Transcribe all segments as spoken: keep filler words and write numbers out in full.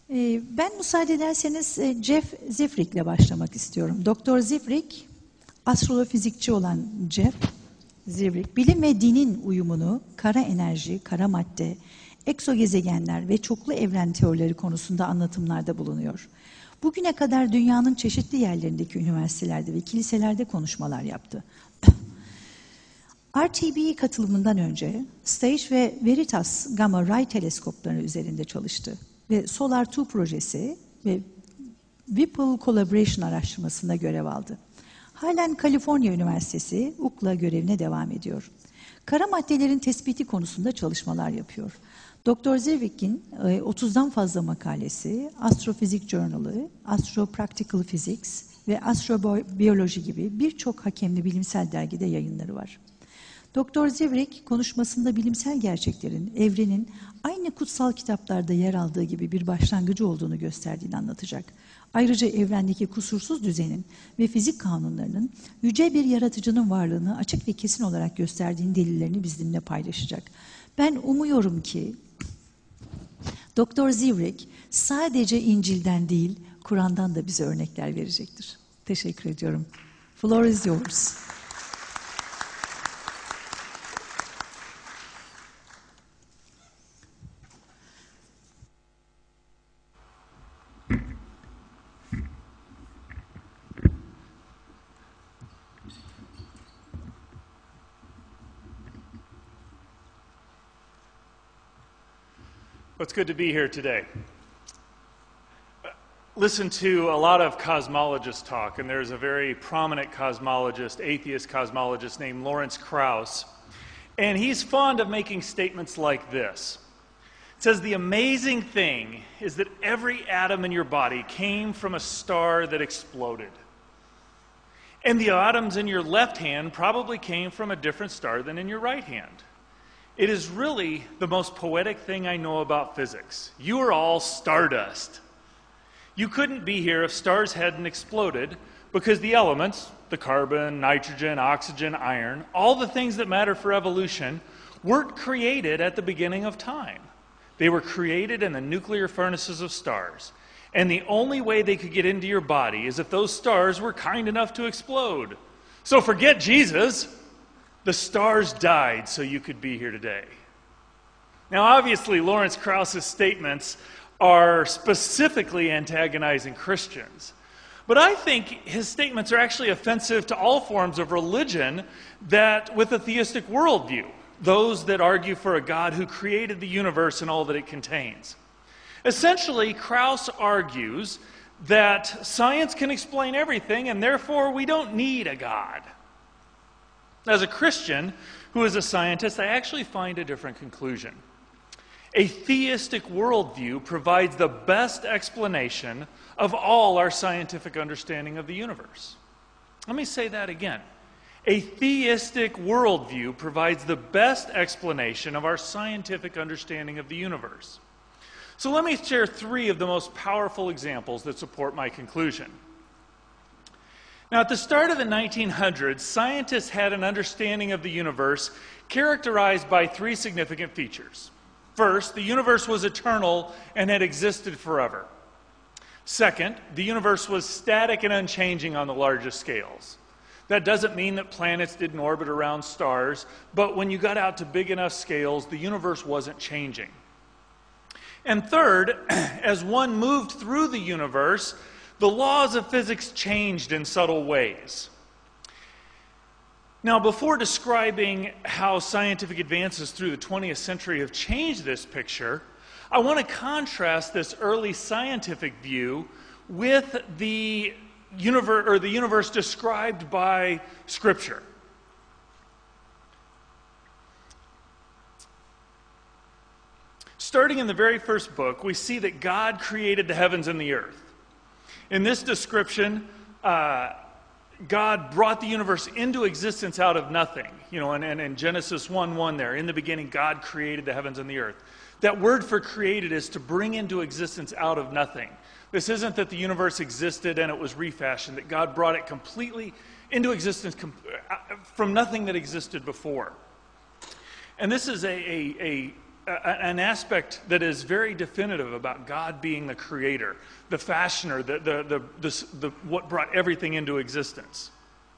Ee, Ben müsaade ederseniz e, Jeff Zifrik'le başlamak istiyorum. Doktor Zifrik, astrofizikçi olan Jeff Zifrik, bilim ve dinin uyumunu kara enerji, kara madde, egzogezegenler ve çoklu evren teorileri konusunda anlatımlarda bulunuyor. Bugüne kadar dünyanın çeşitli yerlerindeki üniversitelerde ve kiliselerde konuşmalar yaptı. R T B katılımından önce Stage ve Veritas Gamma Ray teleskopları üzerinde çalıştı ve Solar iki projesi ve Whipple Collaboration araştırmasında görev aldı. Halen Kaliforniya Üniversitesi U C L A görevine devam ediyor. Kara maddelerin tespiti konusunda çalışmalar yapıyor. Doktor Zirvik'in otuzdan fazla makalesi, Astrophysics Journal'ı, Astro Practical Physics ve Astrobiyoloji gibi birçok hakemli bilimsel dergide yayınları var. Doktor Zivrik konuşmasında bilimsel gerçeklerin, evrenin aynı kutsal kitaplarda yer aldığı gibi bir başlangıcı olduğunu gösterdiğini anlatacak. Ayrıca evrendeki kusursuz düzenin ve fizik kanunlarının yüce bir yaratıcının varlığını açık ve kesin olarak gösterdiğini delillerini bizimle paylaşacak. Ben umuyorum ki Doktor Zivrik sadece İncil'den değil, Kur'an'dan da bize örnekler verecektir. Teşekkür ediyorum. Floor is yours. Well, it's good to be here today. Listen to a lot of cosmologists talk, and there's a very prominent cosmologist, atheist cosmologist named Lawrence Krauss, and he's fond of making statements like this. It says, the amazing thing is that every atom in your body came from a star that exploded. And the atoms in your left hand probably came from a different star than in your right hand. It is really the most poetic thing I know about physics. You are all stardust. You couldn't be here if stars hadn't exploded because the elements, the carbon, nitrogen, oxygen, iron, all the things that matter for evolution, weren't created at the beginning of time. They were created in the nuclear furnaces of stars. And the only way they could get into your body is if those stars were kind enough to explode. So forget Jesus. The stars died so you could be here today. Now, obviously, Lawrence Krauss's statements are specifically antagonizing Christians. But I think his statements are actually offensive to all forms of religion that with a theistic worldview, those that argue for a God who created the universe and all that it contains. Essentially, Krauss argues that science can explain everything, and therefore we don't need a God. As a Christian who is a scientist, I actually find a different conclusion. A theistic worldview provides the best explanation of all our scientific understanding of the universe. Let me say that again. A theistic worldview provides the best explanation of our scientific understanding of the universe. So let me share three of the most powerful examples that support my conclusion. Now, at the start of the nineteen hundreds, scientists had an understanding of the universe characterized by three significant features. First, the universe was eternal and had existed forever. Second, the universe was static and unchanging on the largest scales. That doesn't mean that planets didn't orbit around stars, but when you got out to big enough scales, the universe wasn't changing. And third, as one moved through the universe, the laws of physics changed in subtle ways. Now, before describing how scientific advances through the twentieth century have changed this picture, I want to contrast this early scientific view with the universe, or the universe described by Scripture. Starting in the very first book, we see that God created the heavens and the earth. In this description, uh, God brought the universe into existence out of nothing. You know, and, and in Genesis one one there, in the beginning, God created the heavens and the earth. That word for created is to bring into existence out of nothing. This isn't that the universe existed and it was refashioned, that God brought it completely into existence com- from nothing that existed before. And this is a, a, a a, an aspect that is very definitive about God being the creator, the fashioner, the, the, the, the, the, what brought everything into existence.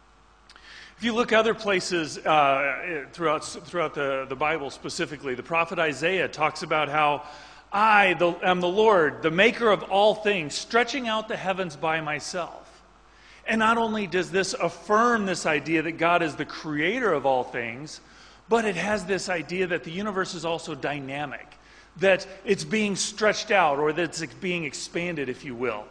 If you look other places uh, throughout, throughout the, the Bible specifically, the prophet Isaiah talks about how I the, am the Lord, the maker of all things, stretching out the heavens by myself. And not only does this affirm this idea that God is the creator of all things, but it has this idea that the universe is also dynamic, that it's being stretched out, or that it's being expanded, if you will.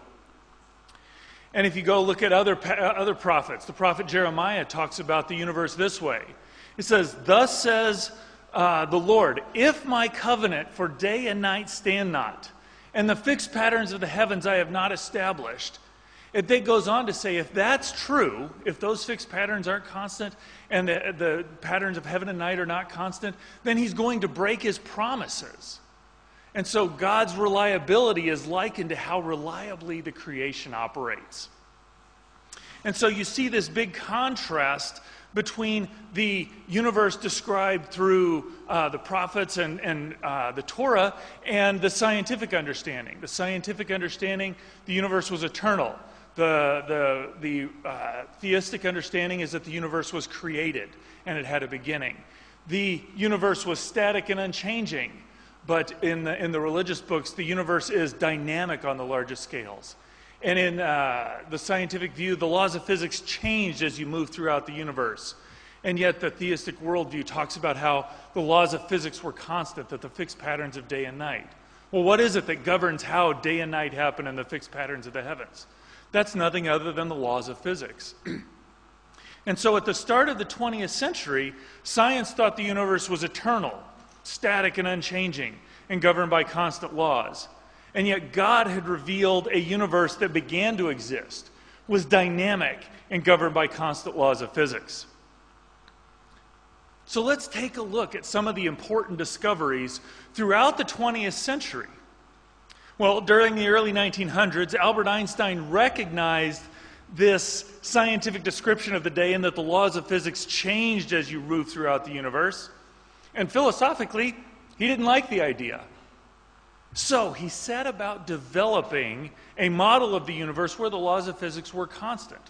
And if you go look at other, other prophets, the prophet Jeremiah talks about the universe this way. It says, "Thus says uh, the Lord, if my covenant for day and night stand not, and the fixed patterns of the heavens I have not established." It then goes on to say, if that's true, if those fixed patterns aren't constant, and the, the patterns of heaven and night are not constant, then he's going to break his promises. And so God's reliability is likened to how reliably the creation operates. And so you see this big contrast between the universe described through uh, the prophets and, and uh, the Torah and the scientific understanding. The scientific understanding, the universe was eternal. The, the, the uh, theistic understanding is that the universe was created and it had a beginning. The universe was static and unchanging, but in the, in the religious books, the universe is dynamic on the largest scales. And in uh, the scientific view, the laws of physics changed as you move throughout the universe. And yet the theistic worldview talks about how the laws of physics were constant, that the fixed patterns of day and night. Well, what is it that governs how day and night happen in the fixed patterns of the heavens? That's nothing other than the laws of physics. And so at the start of the twentieth century, science thought the universe was eternal, static and unchanging, and governed by constant laws. And yet God had revealed a universe that began to exist, was dynamic, and governed by constant laws of physics. So let's take a look at some of the important discoveries throughout the twentieth century. Well, during the early nineteen hundreds, Albert Einstein recognized this scientific description of the day and that the laws of physics changed as you move throughout the universe. And philosophically, he didn't like the idea. So he set about developing a model of the universe where the laws of physics were constant.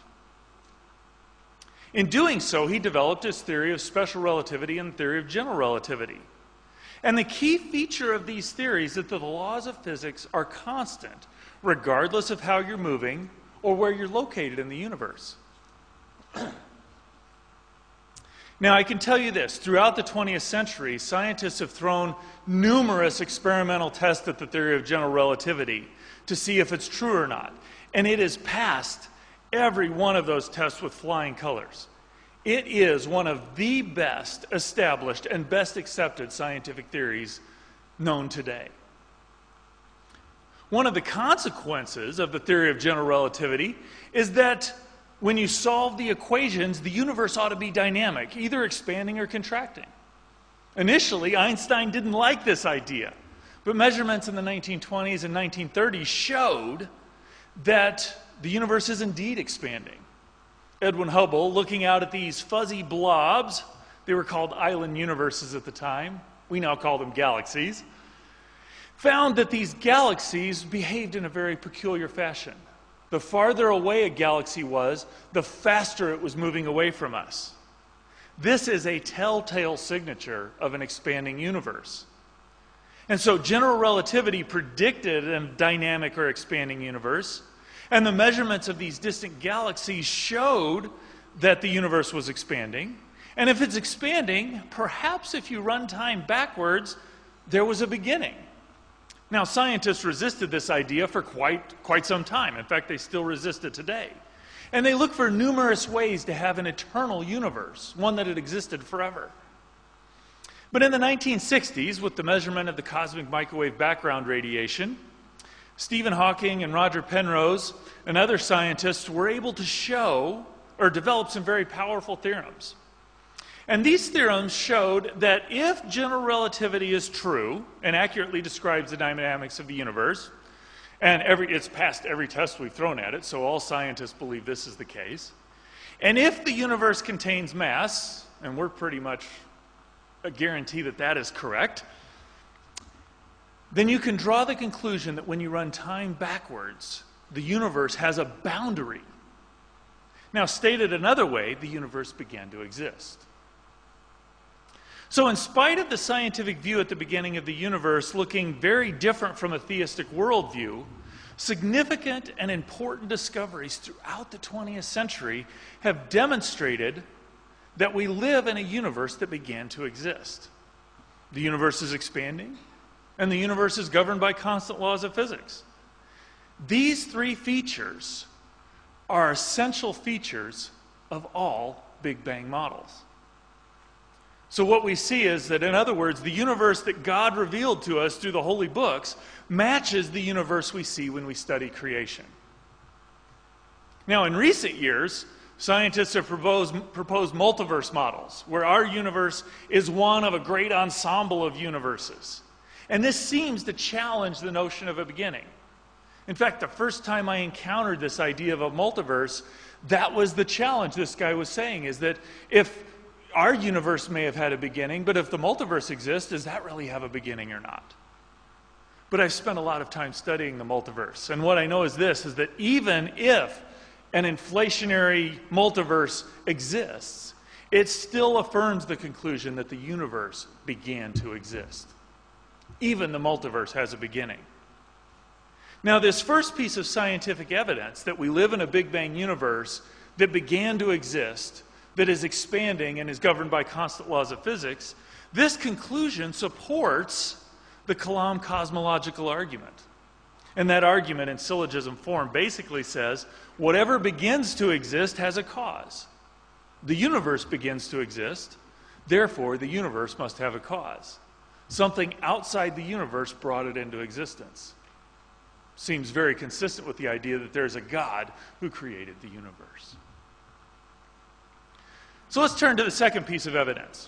In doing so, he developed his theory of special relativity and the theory of general relativity. And the key feature of these theories is that the laws of physics are constant, regardless of how you're moving or where you're located in the universe. Now, I can tell you this, throughout the twentieth century, scientists have thrown numerous experimental tests at the theory of general relativity to see if it's true or not. And it has passed every one of those tests with flying colors. It is one of the best established and best accepted scientific theories known today. One of the consequences of the theory of general relativity is that when you solve the equations, the universe ought to be dynamic, either expanding or contracting. Initially, Einstein didn't like this idea, but measurements in the nineteen twenties and nineteen thirties showed that the universe is indeed expanding. Edwin Hubble, looking out at these fuzzy blobs, they were called island universes at the time, we now call them galaxies, found that these galaxies behaved in a very peculiar fashion. The farther away a galaxy was, the faster it was moving away from us. This is a telltale signature of an expanding universe. And so general relativity predicted a dynamic or expanding universe, and the measurements of these distant galaxies showed that the universe was expanding. And if it's expanding, perhaps if you run time backwards, there was a beginning. Now, scientists resisted this idea for quite, quite some time. In fact, they still resist it today. And they look for numerous ways to have an eternal universe, one that had existed forever. But in the nineteen sixties, with the measurement of the cosmic microwave background radiation, Stephen Hawking and Roger Penrose and other scientists were able to show or develop some very powerful theorems. And these theorems showed that if general relativity is true and accurately describes the dynamics of the universe, and every, it's passed every test we've thrown at it, so all scientists believe this is the case, and if the universe contains mass, and we're pretty much a guarantee that that is correct, then you can draw the conclusion that when you run time backwards, the universe has a boundary. Now, stated another way, the universe began to exist. So in spite of the scientific view at the beginning of the universe looking very different from a theistic worldview, significant and important discoveries throughout the twentieth century have demonstrated that we live in a universe that began to exist. The universe is expanding, and the universe is governed by constant laws of physics. These three features are essential features of all Big Bang models. So what we see is that, in other words, the universe that God revealed to us through the holy books matches the universe we see when we study creation. Now, in recent years, scientists have proposed, proposed multiverse models, where our universe is one of a great ensemble of universes. And this seems to challenge the notion of a beginning. In fact, the first time I encountered this idea of a multiverse, that was the challenge this guy was saying, is that if our universe may have had a beginning, but if the multiverse exists, does that really have a beginning or not? But I've spent a lot of time studying the multiverse, and what I know is this, is that even if an inflationary multiverse exists, it still affirms the conclusion that the universe began to exist. Even the multiverse has a beginning. Now, this first piece of scientific evidence that we live in a Big Bang universe that began to exist, that is expanding and is governed by constant laws of physics, this conclusion supports the Kalam cosmological argument. And that argument in syllogism form basically says, whatever begins to exist has a cause. The universe begins to exist, therefore the universe must have a cause. Something outside the universe brought it into existence. Seems very consistent with the idea that there's a God who created the universe. So let's turn to the second piece of evidence.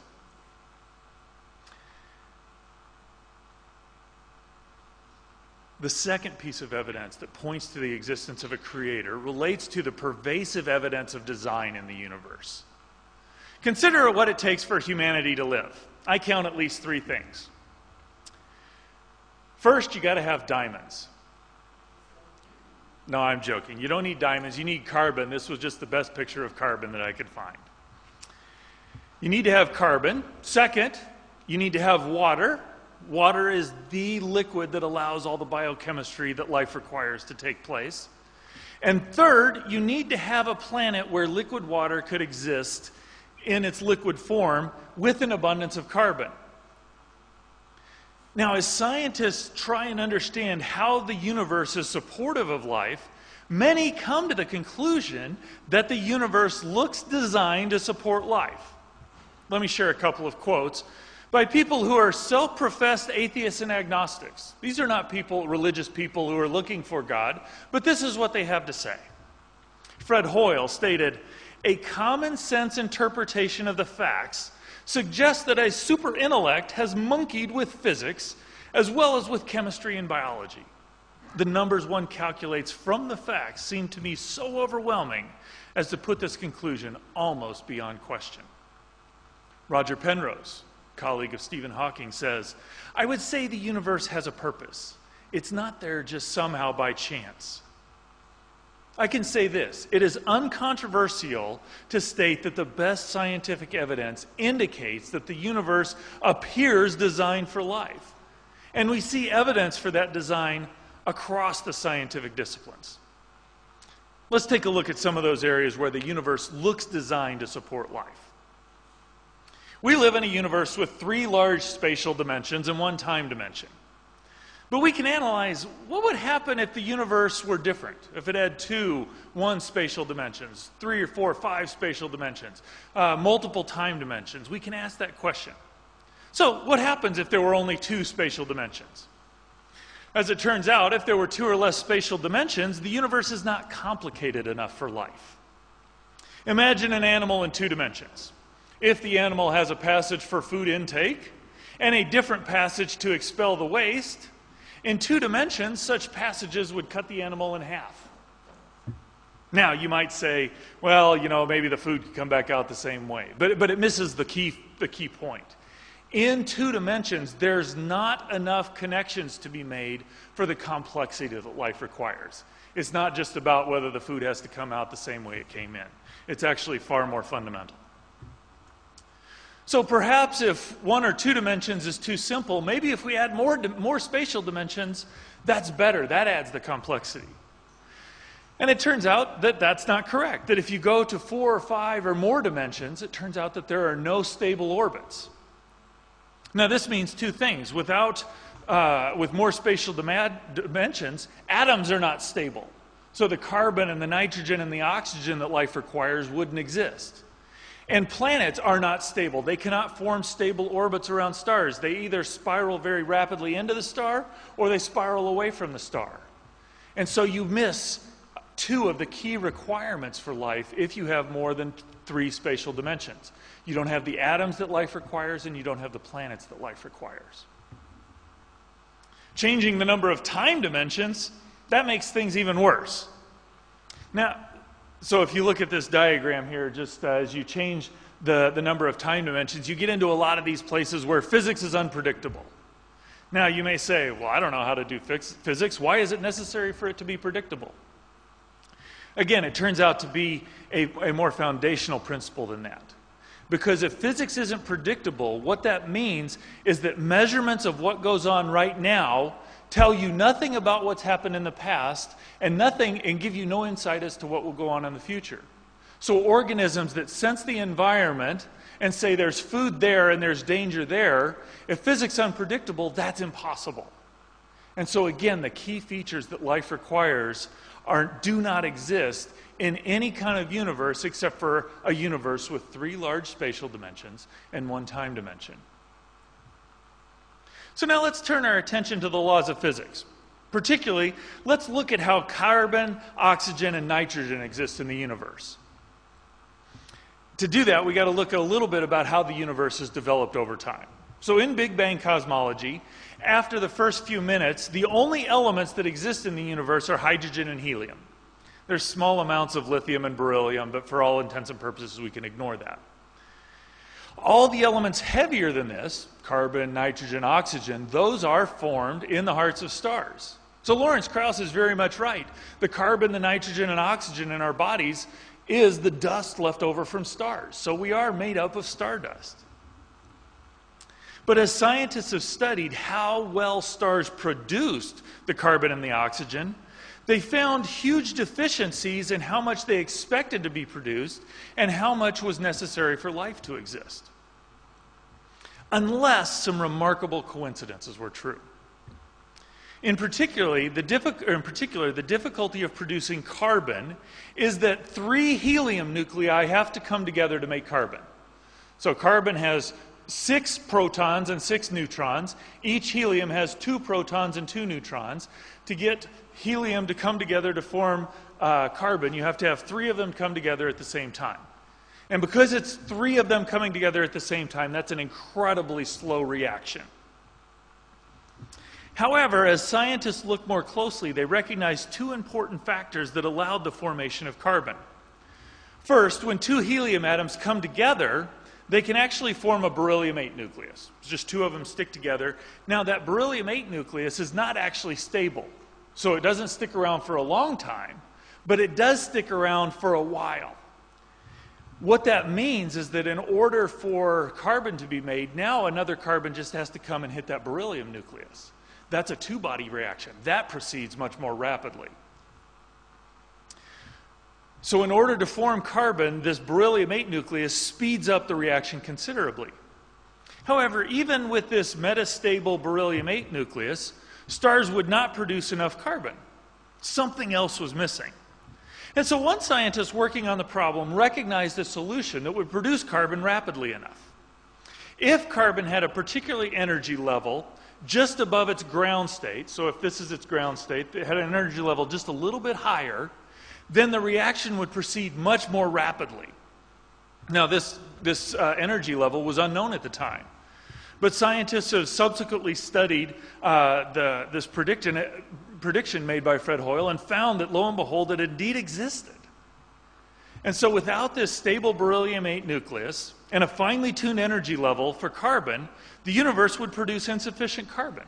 The second piece of evidence that points to the existence of a creator relates to the pervasive evidence of design in the universe. Consider what it takes for humanity to live. I count at least three things. First, you got to have diamonds. No, I'm joking. You don't need diamonds. You need carbon. This was just the best picture of carbon that I could find. You need to have carbon. Second, you need to have water. Water is the liquid that allows all the biochemistry that life requires to take place. And third, you need to have a planet where liquid water could exist in its liquid form with an abundance of carbon. Now, as scientists try and understand how the universe is supportive of life, many come to the conclusion that the universe looks designed to support life. Let me share a couple of quotes by people who are self-professed atheists and agnostics. These are not people, religious people who are looking for God, but this is what they have to say. Fred Hoyle stated, "A common sense interpretation of the facts suggests that a super intellect has monkeyed with physics as well as with chemistry and biology. The numbers one calculates from the facts seem to me so overwhelming as to put this conclusion almost beyond question." Roger Penrose, colleague of Stephen Hawking, says, "I would say the universe has a purpose. It's not there just somehow by chance. I can say this, it is uncontroversial to state that the best scientific evidence indicates that the universe appears designed for life. And we see evidence for that design across the scientific disciplines." Let's take a look at some of those areas where the universe looks designed to support life. We live in a universe with three large spatial dimensions and one time dimension. But we can analyze what would happen if the universe were different, if it had two, one spatial dimensions, three or four, five spatial dimensions, uh, multiple time dimensions. We can ask that question. So what happens if there were only two spatial dimensions? As it turns out, if there were two or less spatial dimensions, the universe is not complicated enough for life. Imagine an animal in two dimensions. If the animal has a passage for food intake and a different passage to expel the waste, in two dimensions, such passages would cut the animal in half. Now, you might say, well, you know, maybe the food could come back out the same way. But, but it misses the key, the key point. In two dimensions, there's not enough connections to be made for the complexity that life requires. It's not just about whether the food has to come out the same way it came in. It's actually far more fundamental. So perhaps if one or two dimensions is too simple, maybe if we add more, more spatial dimensions, that's better. That adds the complexity. And it turns out that that's not correct. That if you go to four or five or more dimensions, it turns out that there are no stable orbits. Now this means two things. Without, uh, with more spatial dim- dimensions, atoms are not stable. So the carbon and the nitrogen and the oxygen that life requires wouldn't exist. And planets are not stable. They cannot form stable orbits around stars. They either spiral very rapidly into the star or they spiral away from the star. And so you miss two of the key requirements for life if you have more than three spatial dimensions. You don't have the atoms that life requires, and you don't have the planets that life requires. Changing the number of time dimensions, that makes things even worse. Now, so if you look at this diagram here, just uh, as you change the, the number of time dimensions, you get into a lot of these places where physics is unpredictable. Now, you may say, well, I don't know how to do fix- physics. Why is it necessary for it to be predictable? Again, it turns out to be a, a more foundational principle than that. Because if physics isn't predictable, what that means is that measurements of what goes on right now tell you nothing about what's happened in the past and nothing and give you no insight as to what will go on in the future. So organisms that sense the environment and say there's food there and there's danger there, if physics is unpredictable, that's impossible. And so again, the key features that life requires are, do not exist in any kind of universe except for a universe with three large spatial dimensions and one time dimension. So now let's turn our attention to the laws of physics. Particularly, let's look at how carbon, oxygen, and nitrogen exist in the universe. To do that, we got to look at a little bit about how the universe has developed over time. So in Big Bang cosmology, after the first few minutes, the only elements that exist in the universe are hydrogen and helium. There's small amounts of lithium and beryllium, but for all intents and purposes, we can ignore that. All the elements heavier than this, carbon, nitrogen, oxygen, those are formed in the hearts of stars. So Lawrence Krauss is very much right. The carbon, the nitrogen, and oxygen in our bodies is the dust left over from stars. So we are made up of stardust. But as scientists have studied how well stars produced the carbon and the oxygen, they found huge deficiencies in how much they expected to be produced and how much was necessary for life to exist. Unless some remarkable coincidences were true. In, particularly, the diffi- or in particular, the difficulty of producing carbon is that three helium nuclei have to come together to make carbon. So carbon has six protons and six neutrons. Each helium has two protons and two neutrons. To get helium to come together to form uh, carbon, you have to have three of them come together at the same time. And because it's three of them coming together at the same time, that's an incredibly slow reaction. However, as scientists look more closely, they recognize two important factors that allowed the formation of carbon. First, when two helium atoms come together, they can actually form a beryllium eight nucleus. Just two of them stick together. Now, that beryllium eight nucleus is not actually stable. So it doesn't stick around for a long time, but it does stick around for a while. What that means is that in order for carbon to be made, now another carbon just has to come and hit that beryllium nucleus. That's a two-body reaction. That proceeds much more rapidly. So in order to form carbon, this beryllium eight nucleus speeds up the reaction considerably. However, even with this metastable beryllium eight nucleus, stars would not produce enough carbon. Something else was missing. And so one scientist working on the problem recognized a solution that would produce carbon rapidly enough. If carbon had a particular energy level just above its ground state, so if this is its ground state, it had an energy level just a little bit higher, then the reaction would proceed much more rapidly. Now, this, this uh, energy level was unknown at the time. But scientists have subsequently studied uh, the, this prediction, prediction made by Fred Hoyle and found that, lo and behold, it indeed existed. And so without this stable beryllium eight nucleus and a finely tuned energy level for carbon, the universe would produce insufficient carbon.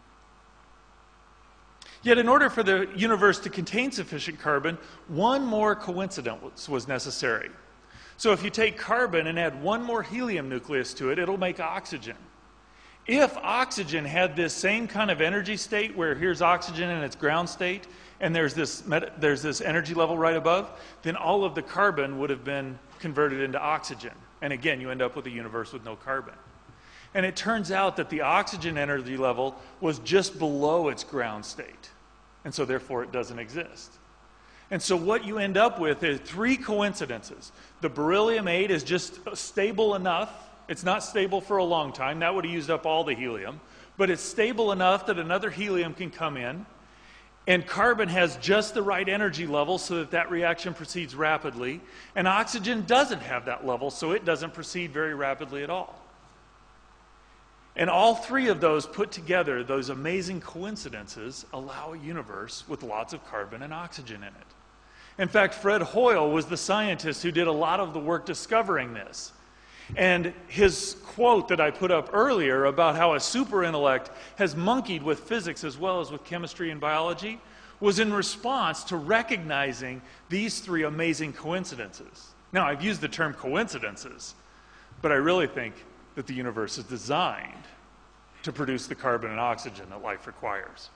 Yet in order for the universe to contain sufficient carbon, one more coincidence was necessary. So if you take carbon and add one more helium nucleus to it, it'll make oxygen. If oxygen had this same kind of energy state where here's oxygen in its ground state and there's this, there's this energy level right above, then all of the carbon would have been converted into oxygen. And again, you end up with a universe with no carbon. And it turns out that the oxygen energy level was just below its ground state. And so therefore it doesn't exist. And so what you end up with is three coincidences. The beryllium eight is just stable enough. It's not stable for a long time. That would have used up all the helium. But it's stable enough that another helium can come in. And carbon has just the right energy level so that that reaction proceeds rapidly. And oxygen doesn't have that level, so it doesn't proceed very rapidly at all. And all three of those put together, those amazing coincidences, allow a universe with lots of carbon and oxygen in it. In fact, Fred Hoyle was the scientist who did a lot of the work discovering this. And his quote that I put up earlier about how a super intellect has monkeyed with physics as well as with chemistry and biology was in response to recognizing these three amazing coincidences. Now, I've used the term coincidences, but I really think that the universe is designed to produce the carbon and oxygen that life requires.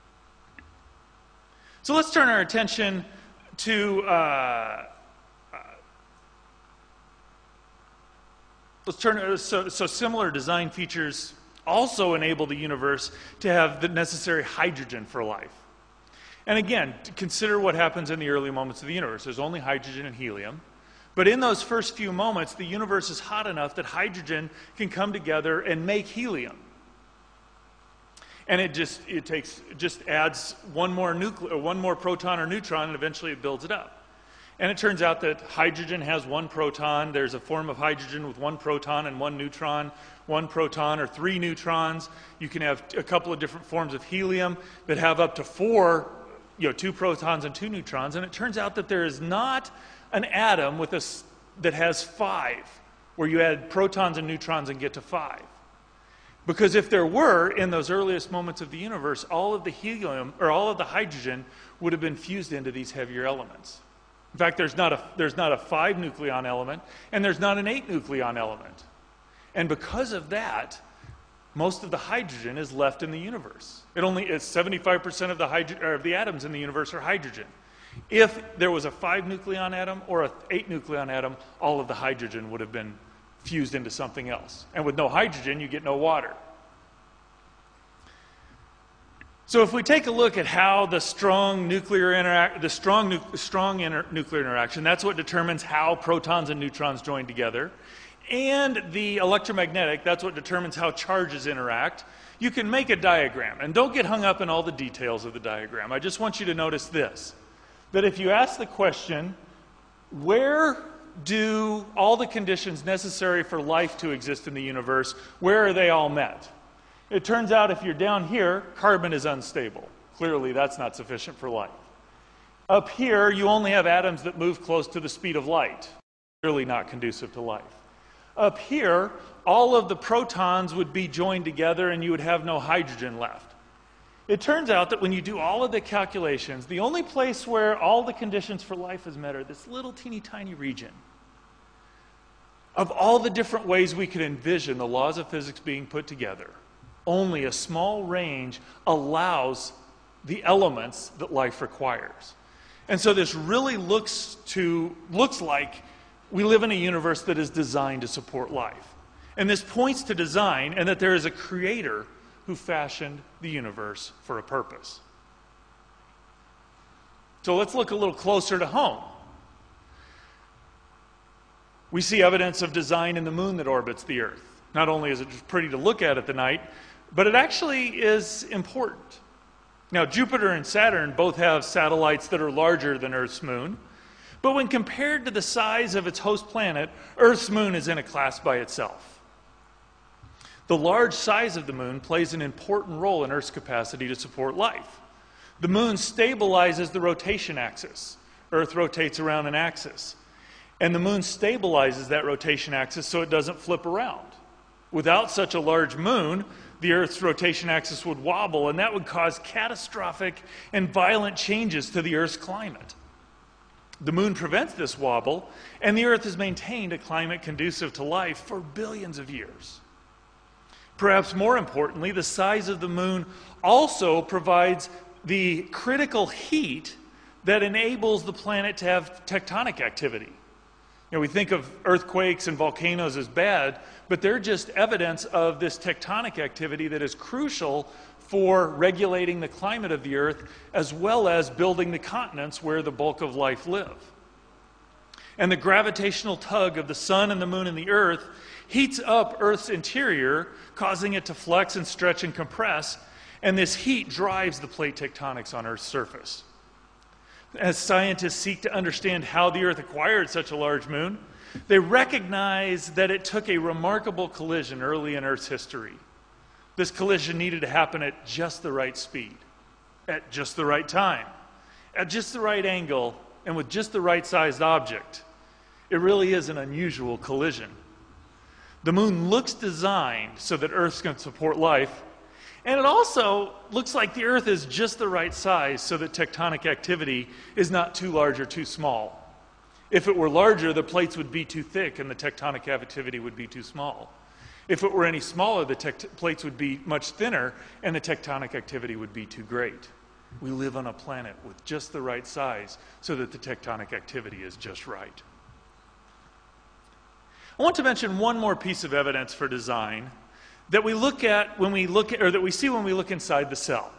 So let's turn our attention to uh, uh, let's turn so, so similar design features also enable the universe to have the necessary hydrogen for life. And again, to consider what happens in the early moments of the universe. There's only hydrogen and helium. But in those first few moments, the universe is hot enough that hydrogen can come together and make helium. And it just it takes it just adds one more nucle- one more proton or neutron, and eventually it builds it up. And it turns out that hydrogen has one proton. There's a form of hydrogen with one proton and one neutron, one proton or three neutrons. You can have a couple of different forms of helium that have up to four, you know, two protons and two neutrons. And it turns out that there is not an atom with a, that has five, where you add protons and neutrons and get to five. Because if there were, in those earliest moments of the universe, all of the helium, or all of the hydrogen, would have been fused into these heavier elements. In fact, there's not a, there's not a five nucleon element, and there's not an eight nucleon element. And because of that, most of the hydrogen is left in the universe. It only is seventy-five percent of the, hydro, or of the atoms in the universe are hydrogen. If there was a five nucleon atom or an eight nucleon atom, all of the hydrogen would have been fused into something else. And with no hydrogen, you get no water. So if we take a look at how the strong nuclear interact, the strong, nu strong inter nuclear interaction, that's what determines how protons and neutrons join together. And the electromagnetic, that's what determines how charges interact. You can make a diagram. And don't get hung up in all the details of the diagram. I just want you to notice this. That if you ask the question, where do all the conditions necessary for life to exist in the universe, where are they all met? It turns out if you're down here, carbon is unstable. Clearly, that's not sufficient for life. Up here, you only have atoms that move close to the speed of light. Clearly not conducive to life. Up here, all of the protons would be joined together and you would have no hydrogen left. It turns out that when you do all of the calculations, the only place where all the conditions for life is met are this little teeny tiny region. Of all the different ways we could envision the laws of physics being put together, only a small range allows the elements that life requires. And so this really looks to looks like we live in a universe that is designed to support life. And this points to design and that there is a creator who fashioned the universe for a purpose. So let's look a little closer to home. We see evidence of design in the moon that orbits the Earth. Not only is it just pretty to look at at the night, but it actually is important. Now, Jupiter and Saturn both have satellites that are larger than Earth's moon, but when compared to the size of its host planet, Earth's moon is in a class by itself. The large size of the moon plays an important role in Earth's capacity to support life. The moon stabilizes the rotation axis. Earth rotates around an axis. And the moon stabilizes that rotation axis so it doesn't flip around. Without such a large moon, the Earth's rotation axis would wobble, and that would cause catastrophic and violent changes to the Earth's climate. The moon prevents this wobble, and the Earth has maintained a climate conducive to life for billions of years. Perhaps more importantly, the size of the moon also provides the critical heat that enables the planet to have tectonic activity. You know, we think of earthquakes and volcanoes as bad, but they're just evidence of this tectonic activity that is crucial for regulating the climate of the Earth, as well as building the continents where the bulk of life live. And the gravitational tug of the sun and the moon and the Earth heats up Earth's interior, causing it to flex and stretch and compress, and this heat drives the plate tectonics on Earth's surface. As scientists seek to understand how the Earth acquired such a large moon, they recognize that it took a remarkable collision early in Earth's history. This collision needed to happen at just the right speed, at just the right time, at just the right angle, and with just the right sized object. It really is an unusual collision. The moon looks designed so that Earth can support life, and it also looks like the Earth is just the right size so that tectonic activity is not too large or too small. If it were larger, the plates would be too thick and the tectonic activity would be too small. If it were any smaller, the tect- plates would be much thinner and the tectonic activity would be too great. We live on a planet with just the right size so that the tectonic activity is just right. I want to mention one more piece of evidence for design that we look at when we look at, or that we see when we look inside the cell.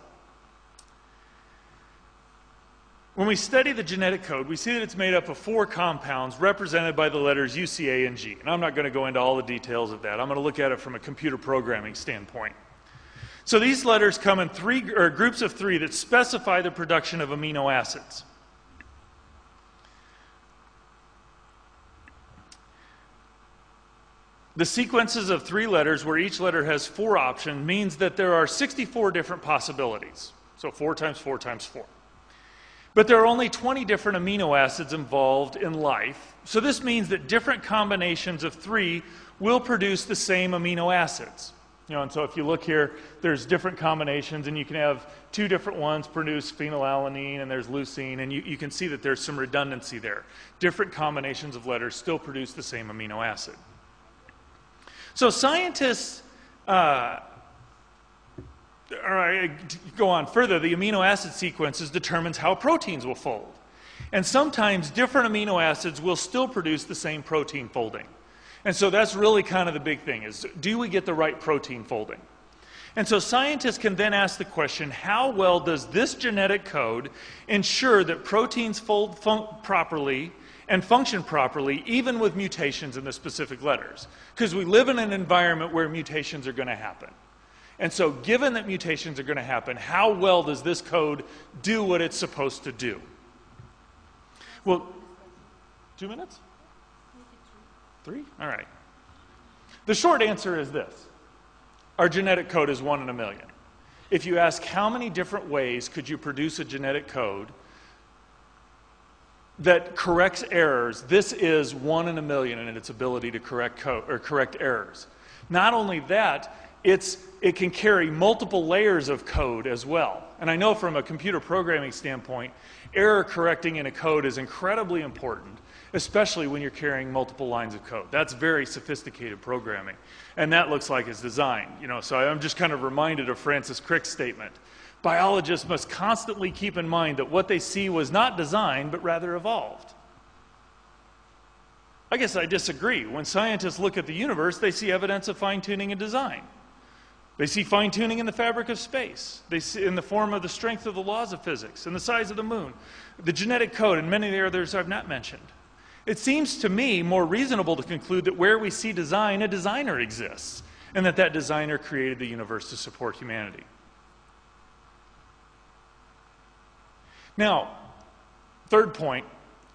When we study the genetic code, we see that it's made up of four compounds represented by the letters U, C, A, and G. And I'm not going to go into all the details of that. I'm going to look at it from a computer programming standpoint. So these letters come in three or groups of three that specify the production of amino acids. The sequences of three letters, where each letter has four options, means that there are sixty-four different possibilities. So four times four times four. But there are only twenty different amino acids involved in life. So this means that different combinations of three will produce the same amino acids. You know, and so if you look here, there's different combinations, and you can have two different ones produce phenylalanine, and there's leucine, and you, you can see that there's some redundancy there. Different combinations of letters still produce the same amino acid. So scientists, uh, all right, go on further, the amino acid sequences determines how proteins will fold. And sometimes different amino acids will still produce the same protein folding. And so that's really kind of the big thing, is do we get the right protein folding? And so scientists can then ask the question, how well does this genetic code ensure that proteins fold fun- properly and function properly, even with mutations in the specific letters? Because we live in an environment where mutations are going to happen. And so given that mutations are going to happen, how well does this code do what it's supposed to do? Well, two minutes? Three? All right. The short answer is this. Our genetic code is one in a million. If you ask how many different ways could you produce a genetic code that corrects errors, this is one in a million in its ability to correct code or correct errors. Not only that, it's it can carry multiple layers of code as well. And I know from a computer programming standpoint, error correcting in a code is incredibly important, especially when you're carrying multiple lines of code. That's very sophisticated programming. And that looks like it's designed. You know, so I'm just kind of reminded of Francis Crick's statement. Biologists must constantly keep in mind that what they see was not designed, but rather evolved. I guess I disagree. When scientists look at the universe, they see evidence of fine-tuning and design. They see fine-tuning in the fabric of space. They see in the form of the strength of the laws of physics and the size of the moon, the genetic code, and many of the others I've not mentioned. It seems to me more reasonable to conclude that where we see design, a designer exists, and that that designer created the universe to support humanity. Now, third point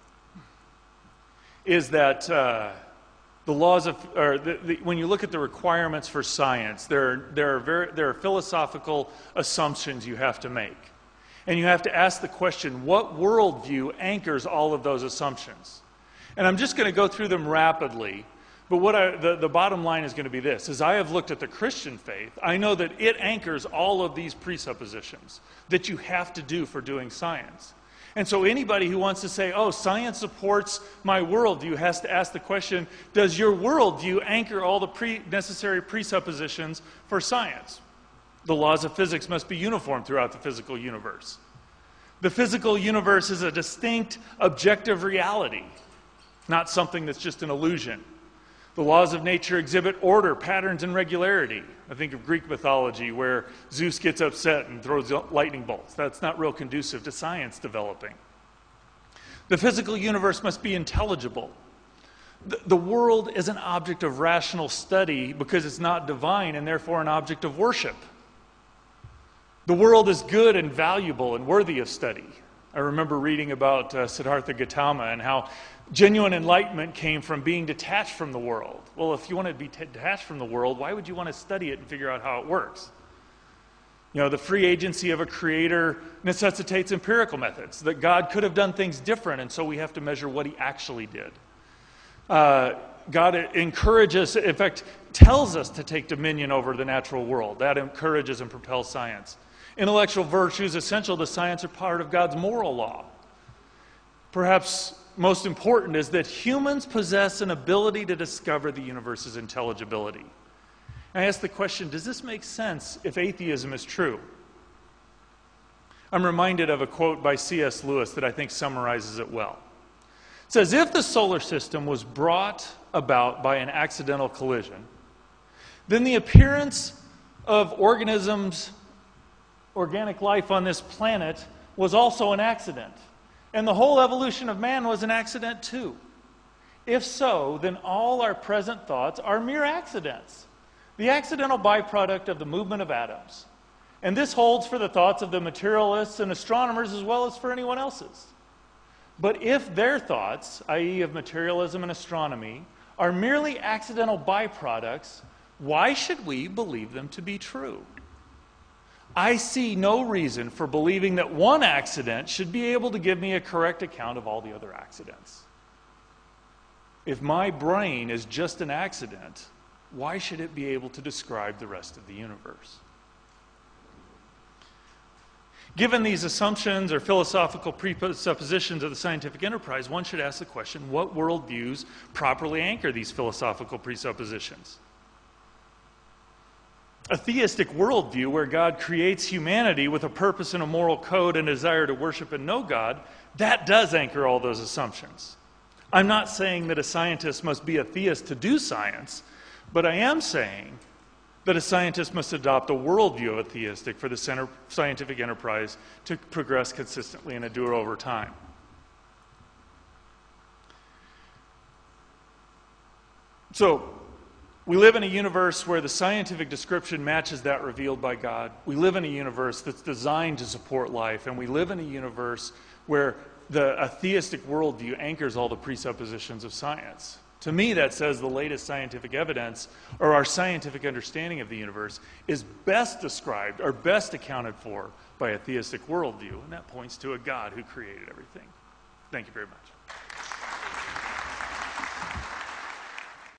is that uh, the laws of, or the, the, when you look at the requirements for science, there are, there are very, there are philosophical assumptions you have to make. And you have to ask the question, what worldview anchors all of those assumptions? And I'm just going to go through them rapidly. But what I, the, the bottom line is going to be this. As I have looked at the Christian faith, I know that it anchors all of these presuppositions that you have to do for doing science. And so anybody who wants to say, oh, science supports my worldview has to ask the question, does your worldview anchor all the pre- necessary presuppositions for science? The laws of physics must be uniform throughout the physical universe. The physical universe is a distinct, objective reality, not something that's just an illusion. The laws of nature exhibit order, patterns, and regularity. I think of Greek mythology where Zeus gets upset and throws lightning bolts. That's not real conducive to science developing. The physical universe must be intelligible. The, the world is an object of rational study because it's not divine and therefore an object of worship. The world is good and valuable and worthy of study. I remember reading about uh, Siddhartha Gautama and how genuine enlightenment came from being detached from the world. Well, if you want to be t- detached from the world, why would you want to study it and figure out how it works? You know, the free agency of a creator necessitates empirical methods, that God could have done things different, and so we have to measure what he actually did. Uh, God encourages, in fact, tells us to take dominion over the natural world. That encourages and propels science. Intellectual virtues essential to science are part of God's moral law. Perhaps most important is that humans possess an ability to discover the universe's intelligibility. I ask the question, does this make sense if atheism is true? I'm reminded of a quote by C S Lewis that I think summarizes it well. It says, if the solar system was brought about by an accidental collision, then the appearance of organisms, organic life on this planet was also an accident. And the whole evolution of man was an accident too. If so, then all our present thoughts are mere accidents, the accidental byproduct of the movement of atoms. And this holds for the thoughts of the materialists and astronomers as well as for anyone else's. But if their thoughts, that is of materialism and astronomy, are merely accidental byproducts, why should we believe them to be true? I see no reason for believing that one accident should be able to give me a correct account of all the other accidents. If my brain is just an accident, why should it be able to describe the rest of the universe? Given these assumptions or philosophical presuppositions of the scientific enterprise, one should ask the question, what worldviews properly anchor these philosophical presuppositions? A theistic worldview where God creates humanity with a purpose and a moral code and a desire to worship and know God, that does anchor all those assumptions. I'm not saying that a scientist must be a theist to do science, but I am saying that a scientist must adopt a worldview of a theistic for the center, scientific enterprise to progress consistently and endure over time. So, we live in a universe where the scientific description matches that revealed by God. We live in a universe that's designed to support life, and we live in a universe where the a theistic worldview anchors all the presuppositions of science. To me, that says the latest scientific evidence, or our scientific understanding of the universe, is best described or best accounted for by a theistic worldview, and that points to a God who created everything. Thank you very much.